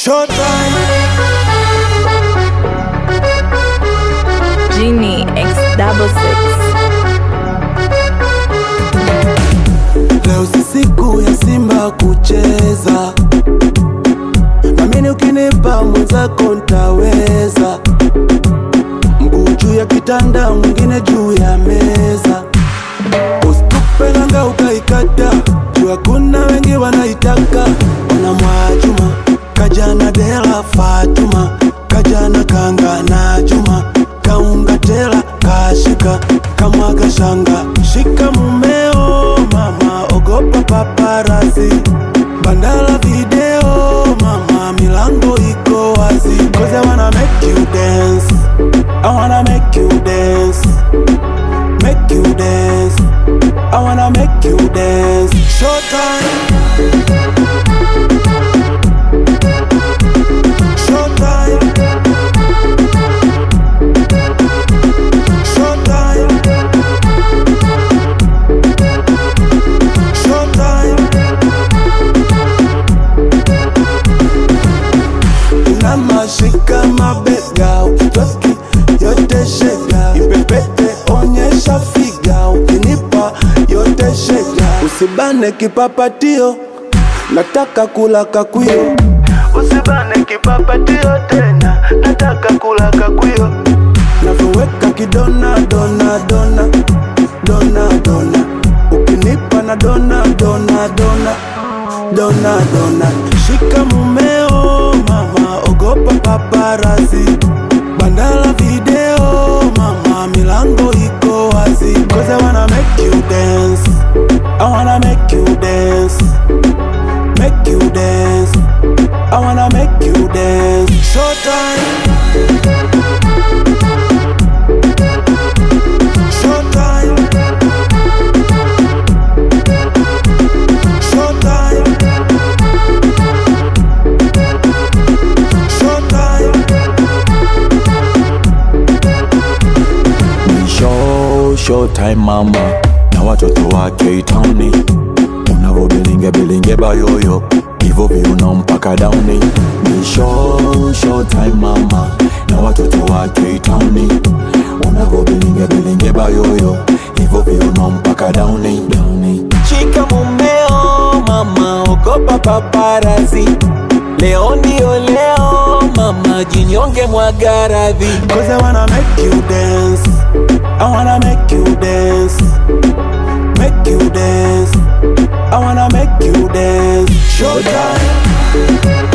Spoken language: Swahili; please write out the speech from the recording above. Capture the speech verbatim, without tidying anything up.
Showtime. Genie X double six. Leo si siku ya Simba kucheza, namini ukinipa mwenzako ntaweza. Mguu juu ya kitanda, mwingine juu ya meza. Usitupe nanga ukaikata, jua kuna wengi wanaitaka. Wana Mwajuma, Kajana Dela Fatuma, Kajana Kanga na Juma, Kaunga Tela kashika, kamwaga shanga. Shika mumeo mama, ogopa paparazi. Bandala video mama, milango iko wazi. Cause I wanna make you dance, I wanna make you dance, make you dance, I wanna make you dance. Showtime. Showtime. Showtime. Showtime. Inamashika mabega, ukitoki yote shega. Ipepete onyesha figa, ukinipa yote shega. Usibane kipapatio, nataka kula kakwio. Usibane kipapatio tena, nataka kula kakwio. Navyoweka kidona dona dona dona dona, ukinipa na dona dona dona dona dona. Shika mumeo mama, ogopa paparazi. Bandala video mama, milango iko wazi. Cause I wanna make you dance, I wanna make you dance, make you dance, I wanna make you dance. Showtime. Showtime. Showtime. Showtime. Ni show, showtime mama, na watoto wake itauni. Unavo bilinge bilinge bayoyo, hivo viuno mpaka dauni. Ni show, showtime mama, na watoto wake itauni. Unavo bilinge bilinge bayoyo, hivo viuno mpaka dauni, dauni. Shika mumeo mama, ogopa paparazi. Leo ndio leo mama, jinyonge mwaga radhi. Cause I wanna make you dance, I wanna make you dance, make you dance, I wanna make you dance. Showtime.